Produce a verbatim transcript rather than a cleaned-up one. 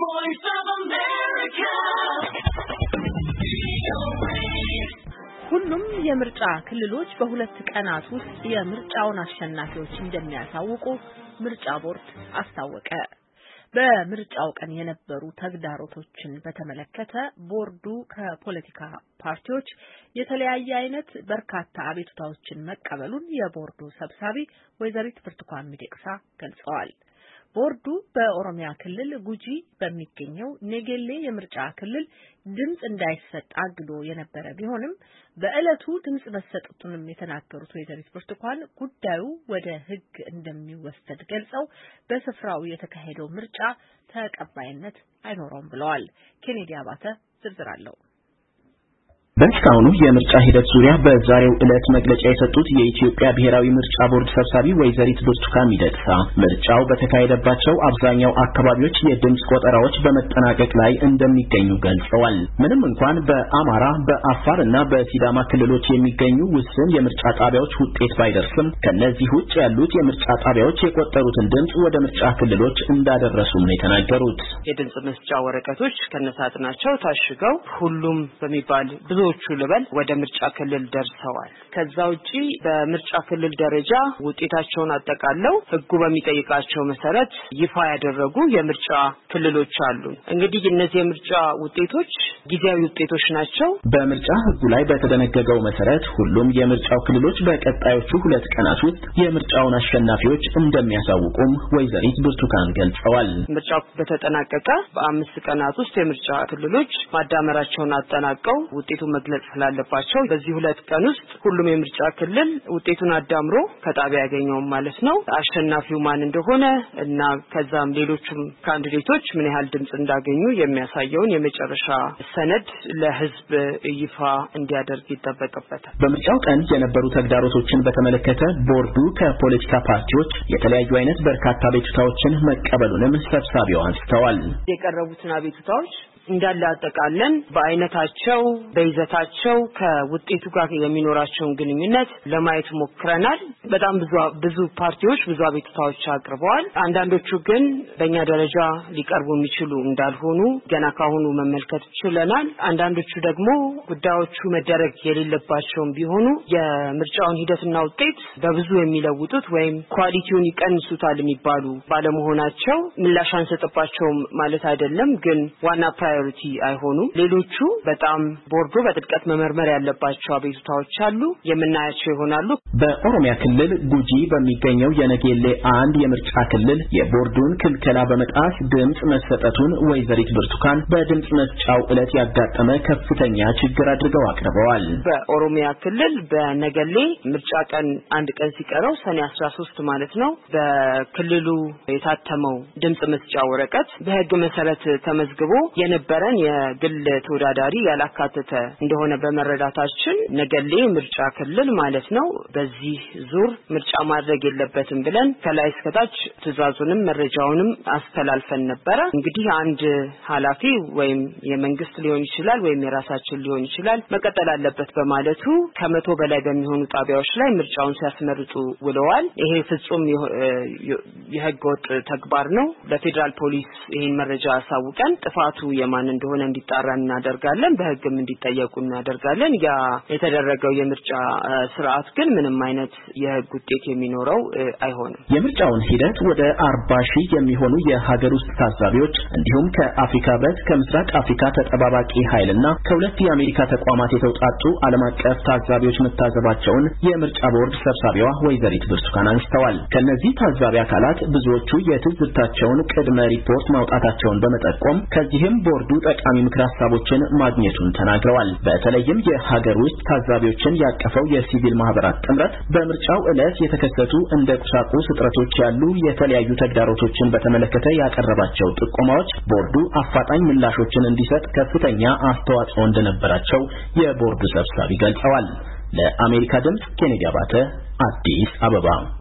voice of America. ሁሉም የምርጫ ክልሎች በሁለት ቀናት ውስጥ የምርጫውን አሸናፊዎች እንደሚያሳውቁ ምርጫ ቦርድ አስታወቀ። በምርጫው ቀን የነበሩ ተግዳሮቶችን በተመለከተ ቦርዱ ከፖለቲካ ፓርቲዎች የተለያየ አይነት በርካታ አቤቱታዎችን መቀበሉን የቦርዱ ሰብሳቢ ወይዘሪት ብርቱካን ሚደቅሳ ገልጸዋል። ቦርዱ በኦሮሚያ ክልል ጉጂ በሚገኘው ኔጌሌ የምርጫ ክልል ድምጽ እንዳይሰጥ አግዶ የነበረ ቢሆንም በእለቱ ድምጽ መሰጠቱንም የተናገሩት ወይዘሪት ብርቱካን ጉዳዩ ወደ ሕግ እንደሚወሰድ ገልጸው በስፍራው የተካሄደው ምርጫ ተቀባይነት አይኖረውም ብለዋል። ኬኔዲ አባተ ዝርዝር አለው። በእስካሁኑ የምርጫ ሂደት ዙሪያ በዛሬው ዕለት መግለጫ የሰጡት የኢትዮጵያ ብሔራዊ ምርጫ ቦርድ ሰብሳቢ ወይዘሪት ብርቱካን ሚደቅሳ ምርጫው በተካሄደባቸው አብዛኛው አካባቢዎች የድምጽ ቆጠራዎች በመጠናቀቅ ላይ እንደሚገኙ ገልጸዋል። ምንም እንኳን በአማራ፣ በአፋር እና በሲዳማ ክልሎች የሚገኙ ውስን የምርጫ ጣቢያዎች ውጤት ባይደርስም ከነዚህ ውጭ ያሉት የምርጫ ጣቢያዎች የቆጠሩትን ድምጽ ወደ ምርጫ ክልሎች እንዳደረሱም ነው የተናገሩት። የድምጽ መስጫ ወረቀቶች ከነሳጥናቸው ታሽገው ሁሉም በሚባል ብዙ ቹ ለበል ወደ ምርጫ ክልል ደርሰዋል። ከዛ ውጪ በምርጫ ክልል ደረጃ ውጤታቸውን አጠቃለው ሕጉ በሚጠይቃቸው መሰረት ይፋ ያደረጉ የምርጫ ክልሎች አሉ። እንግዲህ እነዚህ የምርጫ ውጤቶች ጊዜያዊ ውጤቶች ናቸው። በምርጫ ሕጉ ላይ በተደነገገው መሰረት ሁሉም የምርጫው ክልሎች በቀጣዮቹ ሁለት ቀናት ውስጥ የምርጫውን አሸናፊዎች እንደሚያሳውቁም ወይዘሪት ብርቱካን ገልጸዋል። ምርጫው በተጠናቀቀ በአምስት ቀናት ውስጥ የምርጫ ክልሎች ማዳመራቸውን አጠናቀው ውጤቱን መግለጽ ስላለባቸው በዚህ ሁለት ቀን ውስጥ ሁሉም የምርጫ ክልል ውጤቱን አዳምሮ ከጣቢያ ያገኘው ማለት ነው አሸናፊው ማን እንደሆነ እና ከዛም ሌሎችም ካንዲዴቶች ምን ያህል ድምጽ እንዳገኙ የሚያሳየውን የመጨረሻ ሰነድ ለሕዝብ ይፋ እንዲያደርግ ይጠበቅበታል። በምርጫው ቀን የነበሩ ተግዳሮቶችን በተመለከተ ቦርዱ ከፖለቲካ ፓርቲዎች የተለያዩ አይነት በርካታ አቤቱታዎችን መቀበሉንም ሰብሳቢው አንስተዋል። የቀረቡትን አቤቱታዎች እንዳለ አጠቃለን በአይነታቸው በይዘታቸው ከውጤቱ ጋር የሚኖራቸውን ግንኙነት ለማየት ሞክረናል። በጣም ብዙ ብዙ ፓርቲዎች ብዙ አቤቱታዎች አቅርበዋል። አንዳንዶቹ ግን በእኛ ደረጃ ሊቀርቡ የሚችሉ እንዳልሆኑ ገና ካሁኑ መመልከት ችለናል። አንዳንዶቹ ደግሞ ጉዳዮቹ መደረግ የሌለባቸውም ቢሆኑ የምርጫውን ሂደትና ውጤት በብዙ የሚለውጡት ወይም ኳሊቲውን ይቀንሱታል የሚባሉ ባለመሆናቸው ምላሽ አንሰጥባቸውም ማለት አይደለም፣ ግን ዋና ፕራዮሪቲ አይሆኑ። ሌሎቹ በጣም ቦርዱ በጥልቀት መመርመር ያለባቸው አቤቱታዎች አሉ፣ የምናያቸው ይሆናሉ። በኦሮሚያ ክልል ጉጂ በሚገኘው የነጌሌ አንድ የምርጫ ክልል የቦርዱን ክልከላ በመጣስ ድምጽ መሰጠቱን ወይዘሪት ብርቱካን በድምጽ መስጫው ዕለት ያጋጠመ ከፍተኛ ችግር አድርገው አቅርበዋል። በኦሮሚያ ክልል በነገሌ ምርጫ ቀን አንድ ቀን ሲቀረው ሰኔ አስራ ሶስት ማለት ነው በክልሉ የታተመው ድምጽ መስጫ ወረቀት በሕግ መሰረት ተመዝግቦ የነበረን የግል ተወዳዳሪ ያላካተተ እንደሆነ በመረዳታችን ነገሌ ምርጫ ክልል ማለት ነው በዚህ ዙር ምርጫ ማድረግ የለበትም ብለን ከላይ እስከታች ትዕዛዙንም መረጃውንም አስተላልፈን ነበር። እንግዲህ አንድ ኃላፊ ወይም የመንግስት ሊሆን ይችላል ወይም የራሳችን ሊሆን ይችላል መቀጠል አለበት በማለቱ ከመቶ በላይ በሚሆኑ ጣቢያዎች ላይ ምርጫውን ሲያስመርጡ ውለዋል። ይሄ ፍጹም የሕገ ወጥ ተግባር ነው። ለፌደራል ፖሊስ ይሄን መረጃ አሳውቀን ጥፋቱ የማን እንደሆነ እንዲጣራ እናደርጋለን፣ በሕግም እንዲጠየቁ እናደርጋለን። ያ የተደረገው የምርጫ ስርዓት ግን ምንም አይነት የሕግ ውጤት የሚኖረው አይሆንም። የምርጫውን ሂደት ወደ አርባ ሺህ የሚሆኑ የሀገር ውስጥ ታዛቢዎች እንዲሁም ከአፍሪካ ህብረት፣ ከምስራቅ አፍሪካ ተጠባባቂ ኃይልና ከሁለት የአሜሪካ ተቋማት የተውጣጡ ዓለም አቀፍ ታዛቢዎች መታዘባቸውን የምርጫ ቦርድ ሰብሳቢዋ ወይዘሪት ብርቱካን አንስተዋል። ከነዚህ ታዛቢ አካላት ብዙዎቹ የትዝብታቸውን ቅድመ ሪፖርት ማውጣታቸውን በመጠቆም ከዚህም ቦርዱ ጠቃሚ ምክር ሀሳቦችን ማግኘቱን ተናግረዋል። በተለይም የሀገር ውስጥ ታዛቢዎችን ያቀፈው የሲቪል ማህበራት ጥምረት በምርጫው ዕለት የተከሰቱ እንደ ቁሳቁስ እጥረቶች ያሉ የተለያዩ ተግዳሮቶችን በተመለከተ ያቀረባቸው ጥቆማዎች ቦርዱ አፋጣኝ ምላሾችን እንዲሰጥ ከፍተኛ አስተዋጽኦ እንደነበራቸው የቦርዱ ሰብሳቢ ገልጸዋል። ለአሜሪካ ድምጽ ኬኔዲ አባተ አዲስ አበባ